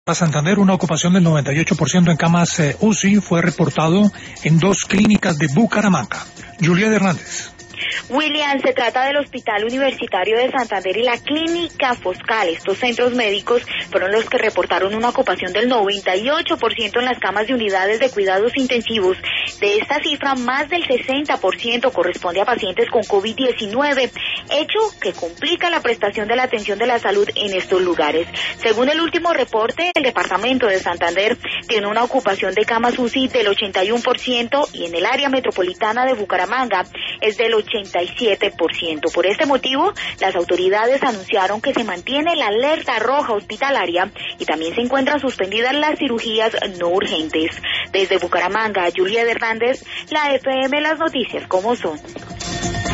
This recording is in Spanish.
Para Santander, una ocupación del 98% en camas UCI fue reportado en 2 clínicas de Bucaramanga. Juliet Hernández. William, se trata del Hospital Universitario de Santander y la Clínica Foscal. Estos centros médicos fueron los que reportaron una ocupación del 98% en las camas de unidades de cuidados intensivos. De esta cifra, más del 60% corresponde a pacientes con COVID-19, hecho que complica la prestación de la atención de la salud en estos lugares. Según el último reporte, el departamento de Santander tiene una ocupación de camas UCI del 81% y en el área metropolitana de Bucaramanga es del 87%. Por este motivo, las autoridades anunciaron que se mantiene la alerta roja hospitalaria y también se encuentran suspendidas las cirugías no urgentes. Desde Bucaramanga, Juliet Hernández, la FM, las noticias como son.